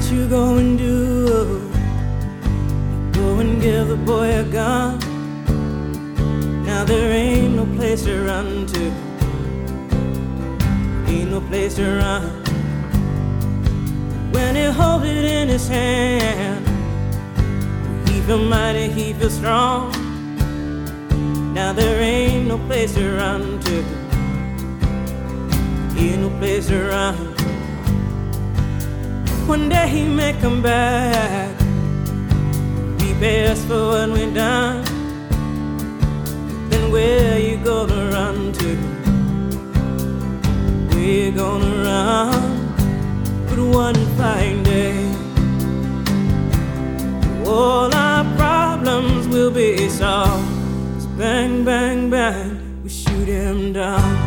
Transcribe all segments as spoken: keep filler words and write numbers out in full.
you gonna do? Go and give the boy a gun. Now there ain't no place to run to. Ain't no place to run. When he holds it in his hand, he feel mighty, he feel strong. Now there ain't no place to run to. Ain't no place to run. One day he may come back, repay us for what we done. Then where you gonna run to? Where you gonna run? But one fine day, all our problems will be solved. It's bang, bang, bang, we shoot him down.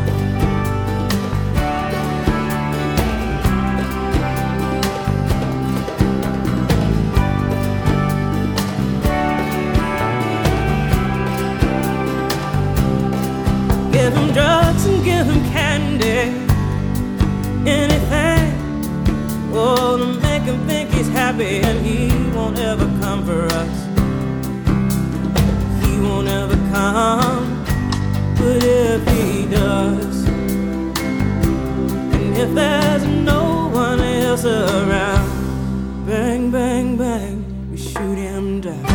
Give him drugs and give him candy, anything, oh, to make him think he's happy. And he won't ever come for us. He won't ever come. But if he does, and if there's no one else around, bang, bang, bang, we shoot him down.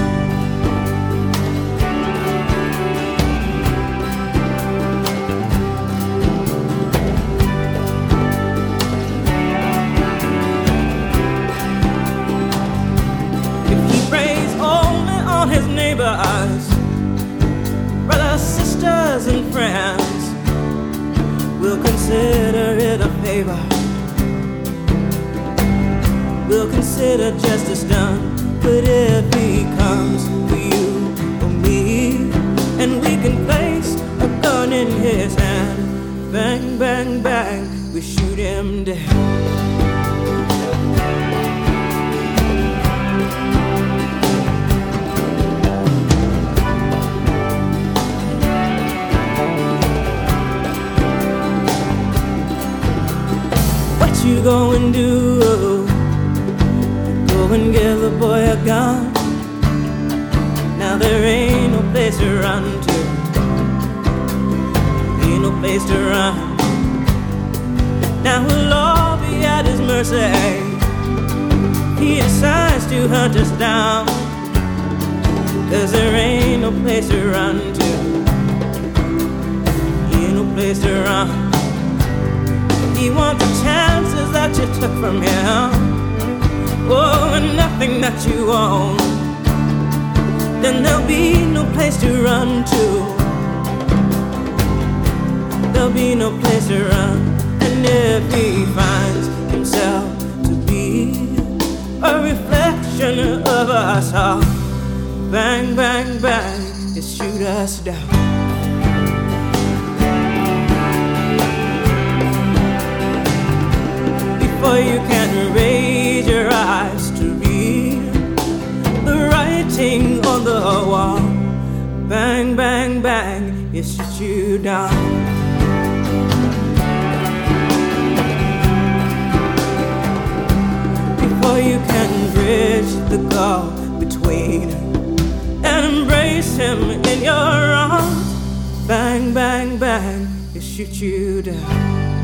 His neighbors, brothers, sisters, and friends will consider it a favor. We'll consider justice done. But if he comes for you or me, and we can place a gun in his hand, bang, bang, bang, we shoot him dead. What you gonna do? Go and give the boy a gun. Now there ain't no place to run to. Ain't no place to run. Now we'll all be at his mercy. He decides to hunt us down. Cause there ain't no place to run to. Ain't no place to run. He wants the chances that you took from him, oh, and nothing that you own. Then there'll be no place to run to. There'll be no place to run. And if he finds himself to be a reflection of us all, bang, bang, bang, just shoot us down. Before you can raise your eyes to read the writing on the wall, bang, bang, bang, it shoots you down. Before you can bridge the gulf between and embrace him in your arms, bang, bang, bang, it shoots you down.